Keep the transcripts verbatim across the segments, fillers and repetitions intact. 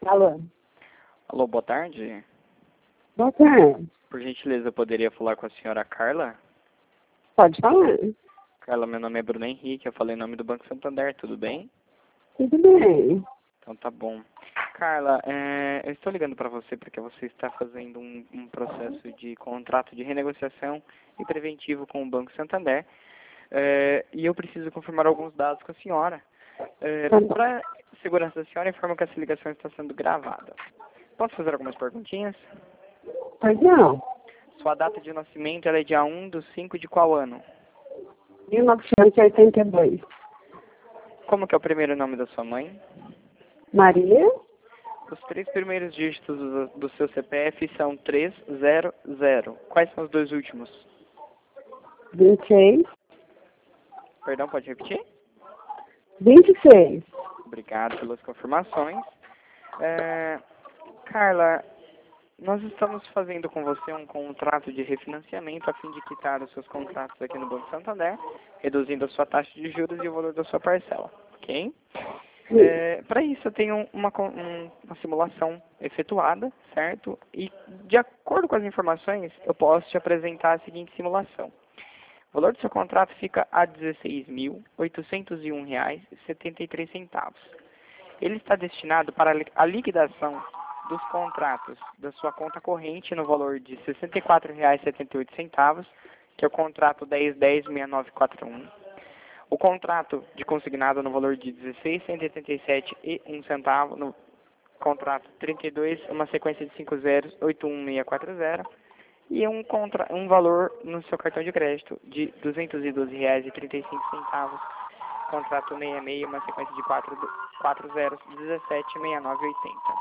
Alô? Alô, boa tarde. Boa tarde. Por gentileza, eu poderia falar com a senhora Carla? Pode falar? Carla, meu nome é Bruno Henrique, eu falei em nome do Banco Santander, tudo bem? Tudo bem. Então tá bom. Carla, é, eu estou ligando para você porque você está fazendo um, um processo de contrato de renegociação e preventivo com o Banco Santander, é, e eu preciso confirmar alguns dados com a senhora. É, Tá bom. para segurança da senhora, informo que essa ligação está sendo gravada. Posso fazer algumas perguntinhas? Pois não. Sua data de nascimento ela é dia um do cinco de qual ano? mil novecentos e oitenta e dois. Como que é o primeiro nome da sua mãe? Maria? Os três primeiros dígitos do, do seu C P F são trezentos. Quais são os dois últimos? vinte e seis. Perdão, pode repetir? vinte e seis. Obrigado pelas confirmações. É, Carla, nós estamos fazendo com você um contrato de refinanciamento a fim de quitar os seus contratos aqui no Banco Santander, reduzindo a sua taxa de juros e o valor da sua parcela, ok? É, para isso eu tenho uma, um, uma simulação efetuada, certo? E de acordo com as informações, eu posso te apresentar a seguinte simulação. O valor do seu contrato fica a dezesseis mil oitocentos e um reais e setenta e três centavos. Ele está destinado para a liquidação dos contratos da sua conta corrente no valor de sessenta e quatro reais e setenta e oito centavos, que é o contrato dez dez seis nove quatro um. O contrato de consignado no valor de dezesseis mil cento e oitenta e sete reais e um centavo, no contrato trinta e dois, uma sequência de cinco zeros, oito um seis quatro zero, e um, contra, um valor no seu cartão de crédito de duzentos e doze reais e trinta e cinco centavos, contrato sessenta e seis, uma sequência de quatro zeros, dezessete, sessenta e nove, oitenta.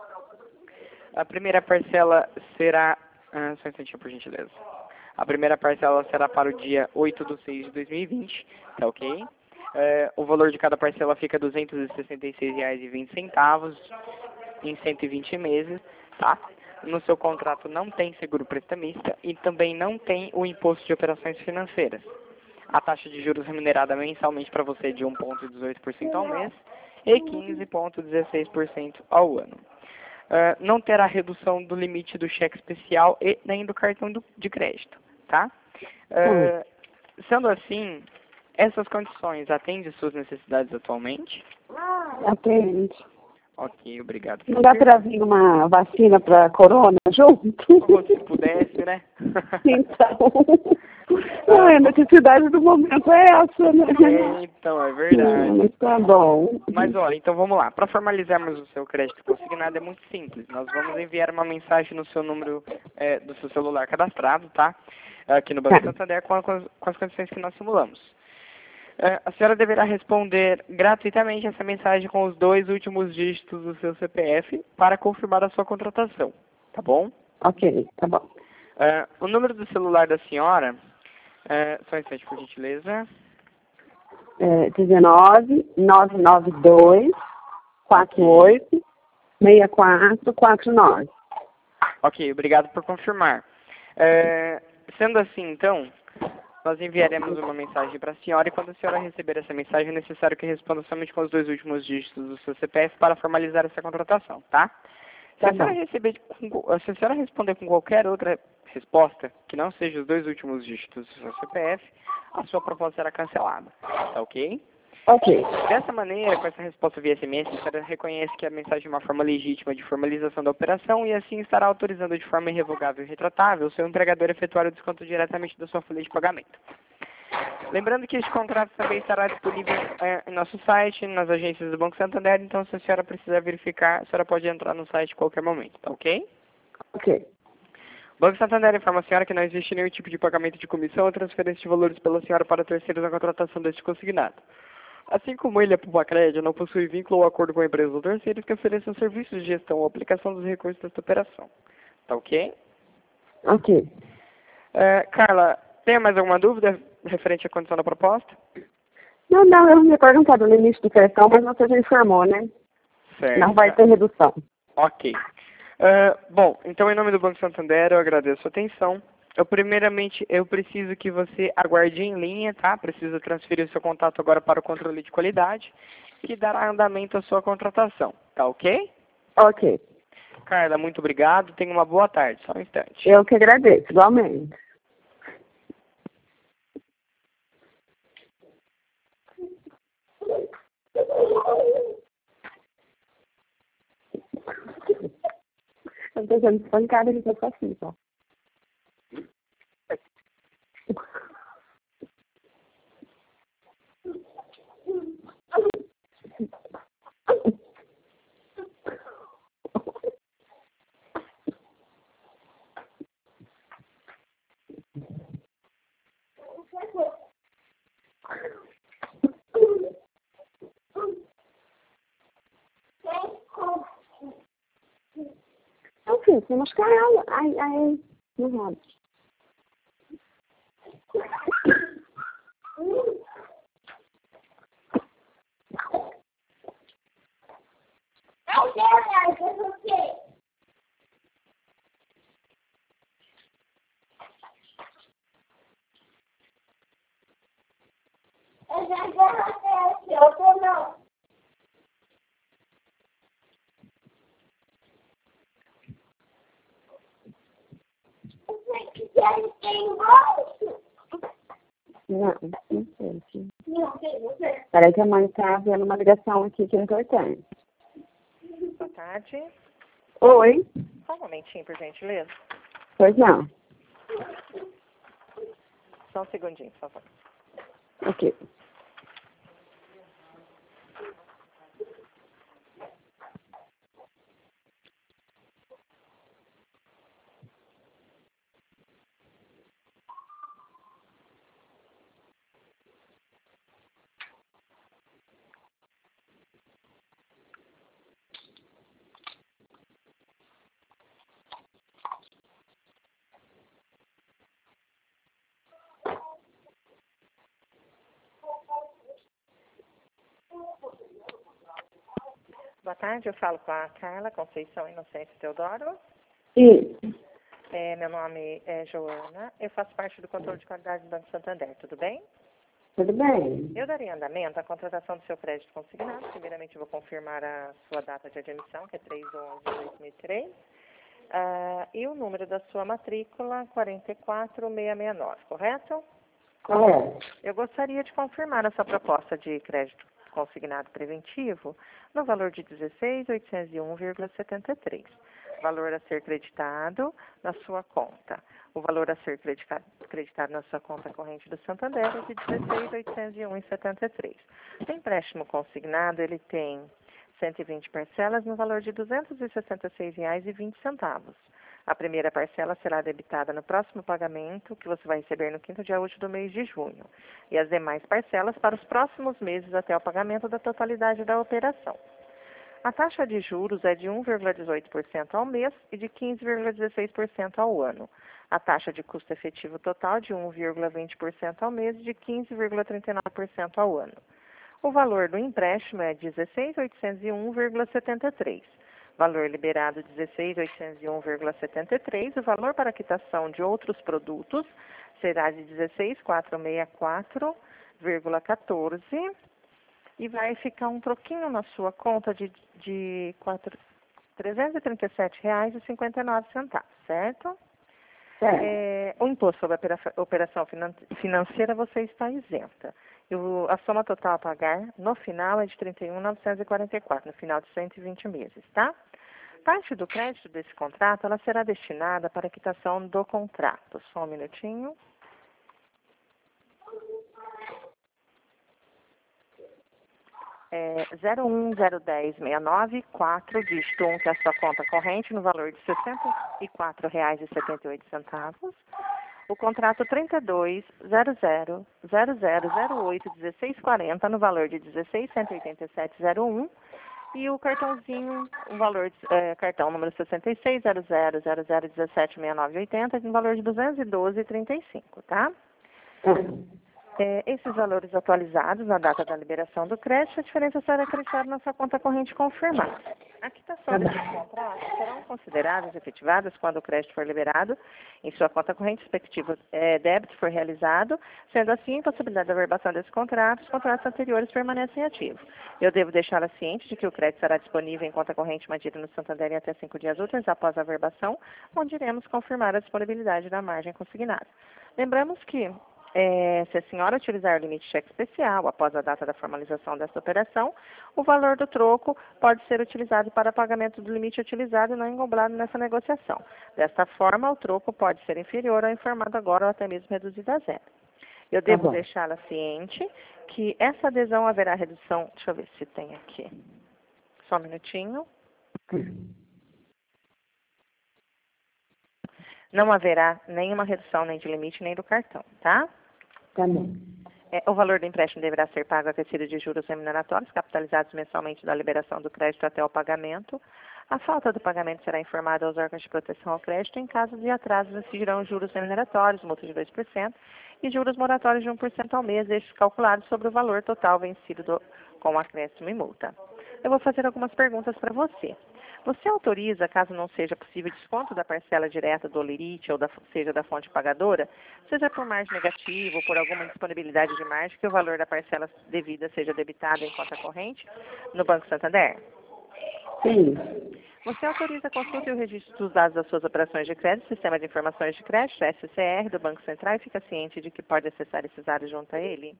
A primeira parcela será... Ah, só um instantinho, por gentileza. A primeira parcela será para o dia oito de seis de dois mil e vinte, tá ok? É, o valor de cada parcela fica duzentos e sessenta e seis reais e vinte centavos em cento e vinte meses, tá? No seu contrato não tem seguro prestamista e também não tem o imposto de operações financeiras. A taxa de juros remunerada mensalmente para você é de um vírgula dezoito por cento ao mês e quinze vírgula dezesseis por cento ao ano. Uh, não terá redução do limite do cheque especial e nem do cartão do, de crédito, tá? Uh, sendo assim, essas condições atendem suas necessidades atualmente? Atende. Ok, obrigado. Não dá para vir uma vacina para corona junto? Se pudesse, né? Então. Não, a necessidade do momento é essa, né? É, então, é verdade. Hum, mas tá bom. Mas olha, então vamos lá. Para formalizarmos o seu crédito consignado é muito simples. Nós vamos enviar uma mensagem no seu número é, do seu celular cadastrado, tá? Aqui no Banco Tá. Santander com, a, com as condições que nós simulamos. É, a senhora deverá responder gratuitamente essa mensagem com os dois últimos dígitos do seu C P F para confirmar a sua contratação, tá bom? Ok, tá bom. É, o número do celular da senhora, é, só um instante, por gentileza. É, dezenove, nove nove dois, quatro oito, seis quatro quatro nove. Ok, obrigado por confirmar. É, sendo assim, então, nós enviaremos uma mensagem para a senhora e quando a senhora receber essa mensagem é necessário que responda somente com os dois últimos dígitos do seu C P F para formalizar essa contratação, tá? Se a senhora receber, com, se a senhora responder com qualquer outra resposta que não seja os dois últimos dígitos do seu C P F, a sua proposta será cancelada, tá ok? Ok. Dessa maneira, com essa resposta via S M S, a senhora reconhece que a mensagem é uma forma legítima de formalização da operação e assim estará autorizando de forma irrevogável e retratável o seu empregador a efetuar o desconto diretamente da sua folha de pagamento. Lembrando que este contrato também estará disponível é, em nosso site, nas agências do Banco Santander, então se a senhora precisar verificar, a senhora pode entrar no site a qualquer momento, tá ok? Ok. O Banco Santander informa a senhora que não existe nenhum tipo de pagamento de comissão ou transferência de valores pela senhora para terceiros na contratação deste consignado. Assim como ele, a Pupacred, não possui vínculo ou acordo com a empresa ou terceiros que ofereçam serviços de gestão ou aplicação dos recursos desta operação. Tá ok? Ok. É, Carla, tem mais alguma dúvida referente à condição da proposta? Não, não, eu me perguntado no início do cartão, mas você já informou, né? Certo. Não vai ter redução. Ok. Uh, bom, então em nome do Banco Santander eu agradeço a atenção. Eu primeiramente, eu preciso que você aguarde em linha, tá? Preciso transferir o seu contato agora para o controle de qualidade, que dará andamento à sua contratação, tá ok? Ok. Carla, muito obrigado. Tenha uma boa tarde. Só um instante. Eu que agradeço, igualmente. Eu tô sendo espancada aqui, tô assim, ó. Enfim, você machucar ela. Ai, ai, não roda. Eu já derrotei eu tô não. Não, não sei. Sim. Não sei, não sei. Peraí que a mãe tá vendo uma ligação aqui que é importante. Boa tarde. Oi? Só um momentinho, por gentileza. Pois não. Só um segundinho, por favor. Ok. Boa tarde, eu falo com a Carla Conceição Inocêncio Teodoro. Isso. É, meu nome é Joana, eu faço parte do controle de qualidade do Banco Santander, tudo bem? Tudo bem? Eu daria andamento à contratação do seu crédito consignado. Primeiramente, eu vou confirmar a sua data de admissão, que é três de onze de dois mil e três, ah, e o número da sua matrícula, quatro quatro seis seis nove, correto? Correto. Eu gostaria de confirmar a sua proposta de crédito consignado preventivo no valor de dezesseis mil oitocentos e um vírgula setenta e três. Valor a ser creditado na sua conta. O valor a ser creditado, creditado na sua conta corrente do Santander é de dezesseis mil oitocentos e um vírgula setenta e três. O empréstimo consignado, ele tem cento e vinte parcelas no valor de duzentos e sessenta e seis reais e vinte centavos. A primeira parcela será debitada no próximo pagamento, que você vai receber no quinto dia útil do mês de junho. E as demais parcelas para os próximos meses até o pagamento da totalidade da operação. A taxa de juros é de um vírgula dezoito por cento ao mês e de quinze vírgula dezesseis por cento ao ano. A taxa de custo efetivo total de um vírgula vinte por cento ao mês e de quinze vírgula trinta e nove por cento ao ano. O valor do empréstimo é dezesseis mil oitocentos e um vírgula setenta e três. Valor liberado dezesseis mil oitocentos e um vírgula setenta e três. O valor para quitação de outros produtos será de dezesseis mil quatrocentos e sessenta e quatro vírgula quatorze. E vai ficar um troquinho na sua conta de, de trezentos e trinta e sete reais e cinquenta e nove centavos, certo? Certo. É, o imposto sobre a operação financeira você está isenta. E o, a soma total a pagar no final é de trinta e um mil novecentos e quarenta e quatro, no final de cento e vinte meses, tá? Parte do crédito desse contrato, ela será destinada para a quitação do contrato. Só um minutinho. É zero um zero dez seis nove quatro, dígito um, que é a sua conta corrente, no valor de sessenta e quatro reais e setenta e oito centavos. O contrato trinta e dois zero zero zero zero zero oito dezesseis quarenta, no valor de dezesseis mil cento e oitenta e sete reais e um. E o cartãozinho, o valor de, é, cartão número sessenta e seis zero zero zero zero dezessete sessenta e nove oitenta, no valor de duzentos e doze reais e trinta e cinco, tá? Uhum. É, esses valores atualizados na data da liberação do crédito, a diferença será acreditada na sua conta corrente confirmada. A quitação desse contrato será um consideradas efetivadas quando o crédito for liberado em sua conta corrente respectiva é, débito for realizado, sendo assim, a impossibilidade de averbação desses contratos, os contratos anteriores permanecem ativos. Eu devo deixá-la ciente de que o crédito será disponível em conta corrente mantida no Santander em até cinco dias úteis após a averbação, onde iremos confirmar a disponibilidade da margem consignada. Lembramos que É, se a senhora utilizar o limite cheque especial após a data da formalização desta operação, o valor do troco pode ser utilizado para pagamento do limite utilizado e não englobado nessa negociação. Desta forma, o troco pode ser inferior ao informado agora ou até mesmo reduzido a zero. Eu devo Tá deixá-la ciente que essa adesão haverá redução... Deixa eu ver se tem aqui. Só um minutinho. Não haverá nenhuma redução nem de limite nem do cartão, tá? Tá bom. É, o valor do empréstimo deverá ser pago acrescido de juros remuneratórios, capitalizados mensalmente da liberação do crédito até o pagamento. A falta do pagamento será informada aos órgãos de proteção ao crédito. Em caso de atraso, incidirão juros remuneratórios, multa de dois por cento e juros moratórios de um por cento ao mês, estes calculados sobre o valor total vencido do, com acréscimo e multa. Eu vou fazer algumas perguntas para você. Você autoriza, caso não seja possível, desconto da parcela direta do Olerite ou da, seja da fonte pagadora, seja por margem negativa ou por alguma disponibilidade de margem, que o valor da parcela devida seja debitado em conta corrente no Banco Santander? Sim. Você autoriza a consulta e o registro dos dados das suas operações de crédito, Sistema de Informações de Crédito, S C R, do Banco Central, e fica ciente de que pode acessar esses dados junto a ele?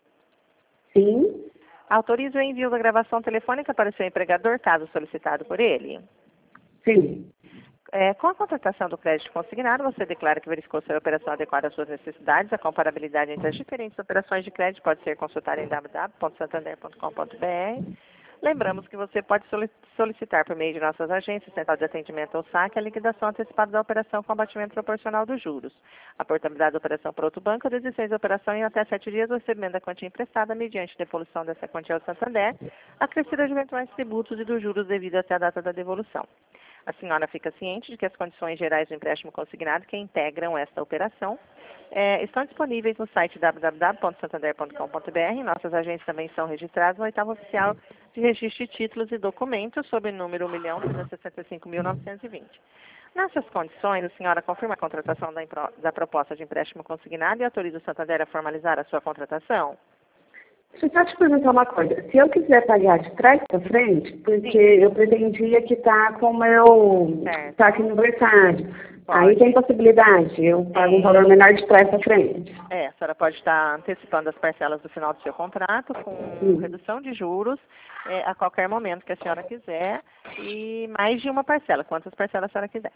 Sim. Autoriza o envio da gravação telefônica para o seu empregador, caso solicitado por ele? Sim. É, com a contratação do crédito consignado, você declara que verificou se a operação adequada às suas necessidades. A comparabilidade entre as diferentes operações de crédito pode ser consultada em w w w ponto santander ponto com ponto b r. Lembramos que você pode solicitar por meio de nossas agências, Central de Atendimento ou saque, a liquidação antecipada da operação com abatimento proporcional dos juros. A portabilidade da operação para outro banco, a desistência da operação em até sete dias, o recebimento da quantia emprestada mediante devolução dessa quantia ao Santander, acrescida de eventuais tributos e dos juros devido até a data da devolução. A senhora fica ciente de que as condições gerais do empréstimo consignado que integram esta operação é, estão disponíveis no site w w w ponto santander ponto com ponto b r. Nossas agências também são registradas no oitavo oficial de registro de títulos e documentos sob o número um milhão trezentos e sessenta e cinco mil novecentos e vinte. Nessas condições, a senhora confirma a contratação da, da proposta de empréstimo consignado e autoriza o Santander a formalizar a sua contratação? Deixa eu só te perguntar uma coisa. Se eu quiser pagar de trás para frente, porque Sim. eu pretendia quitar com o meu saque aniversário. Pode. Aí tem possibilidade, eu pago é. um valor menor de trás para frente. É, a senhora pode estar antecipando as parcelas do final do seu contrato com Sim. redução de juros é, a qualquer momento que a senhora quiser e mais de uma parcela, quantas parcelas a senhora quiser.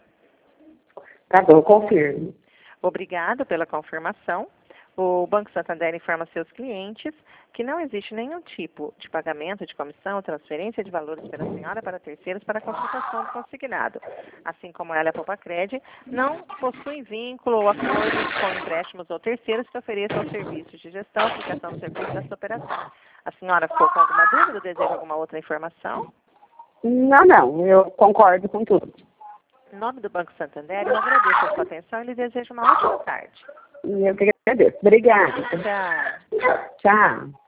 Tá bom, confirmo. Obrigada pela confirmação. O Banco Santander informa seus clientes que não existe nenhum tipo de pagamento de comissão ou transferência de valores pela senhora para terceiros para a contratação do consignado. Assim como ela e a Popacred, não possuem vínculo ou acordo com empréstimos ou terceiros que ofereçam serviços de gestão, aplicação do serviço dessa operação. A senhora ficou com alguma dúvida ou deseja alguma outra informação? Não, não. Eu concordo com tudo. Em nome do Banco Santander, eu agradeço a sua atenção e lhe desejo uma ótima tarde. Eu que agradeço. Obrigada. Tchau. Tchau.